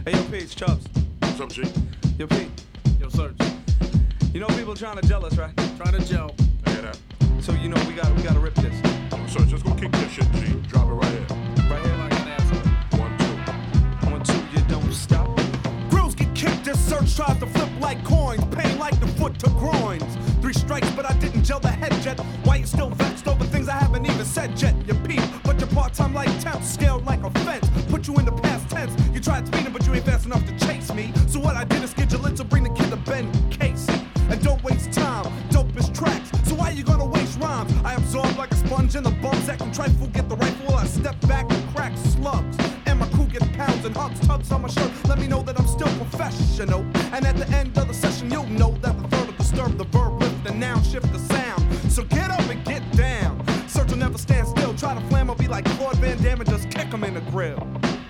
Hey, yo, Pete, it's Chubbs. What's up, G? Yo, Pete. Yo, Serge. You know people trying to gel us, right? Trying to gel. I hear that. So you know we gotta rip this. Serge, let's go kick this shit, G. Drop it right here. Right here? Like an asshole. 1, 2. 1, 2, you don't stop. Grills get kicked as Search tries to flip like coins. Pain like the foot to groins. 3 strikes, but I didn't gel the head jet. Why you still vexed over things I haven't even said yet? You peep, but you're part-time like temp, scaled like a fence. Put you in the past tense. You tried speeding, but you ain't fast enough to chase me. So what I did is schedule it to bring the kid to Ben Casey. And don't waste time, dopest tracks. So why you gonna waste rhymes? I absorb like a sponge in the bums that can trifle. Get the rifle, I step back and crack slugs. And my crew gets pounds and hugs, tugs on my shirt. Let me know that I'm still professional. And at the end of the session, you'll know that the third will disturb the verb, lift the noun, shift the sound. So get up and get down. Search will never stand still. Try to flam, I'll be like Claude Van Damme and just kick him in the grill.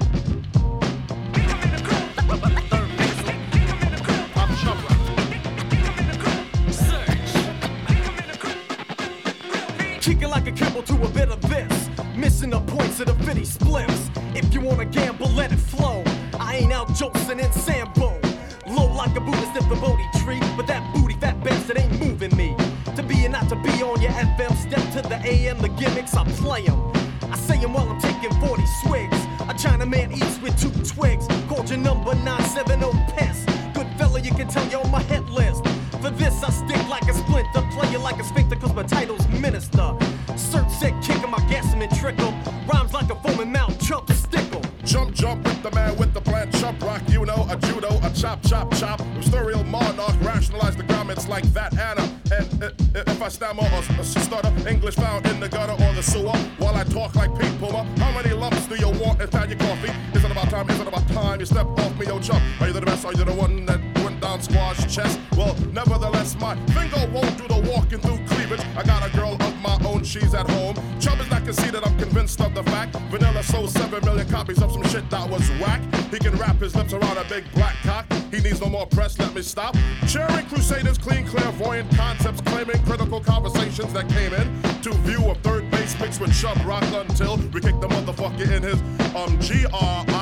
Kicking like a Kimball to a bit of this. Missing the points of the 50 splits. If you wanna gamble, let it flow. I ain't out Jolson in Sambo. Low like a Buddhist if the Bodhi tree. But that booty, fat bastard ain't moving me. To be and not to be on your FM. Step to the AM, the gimmicks, I play them. I say them while I'm taking 40 swigs. A Chinaman eats with 2 twigs. Called your number 970 piss. Good fella, you can tell you're on my hit list. For this, I stick like a splinter. Play you like a sphincter, cause my title's minister. Search said kickin' my gasoline trickle. Rhymes like a foaming mouth, chump stickle. Jump with the man with the plan. Chump rock, you know, a judo, a chop. Mysterial monarch, rationalize the garments like that Anna. And if I stammer or stutter, English found in the gutter or the sewer. While I talk like Pete Puma, how many lumps do you want inside your coffee? Is it about time you step off me, yo chump? Are you the best? Are you the one that went down squash chest? Well, nevertheless, my finger won't do the walking through cleavage. I got a girl of my own, she's at home. Chump is not conceited, I'm convinced of the fact. Vanilla sold 7 million copies of some shit that was whack. He can wrap his lips around a big black cock. He needs no more press, let me stop. Cheering crusaders, clean, clairvoyant concepts, claiming critical conversations that came in to view of third base mixed with chub rock until we kick the motherfucker in his GRI.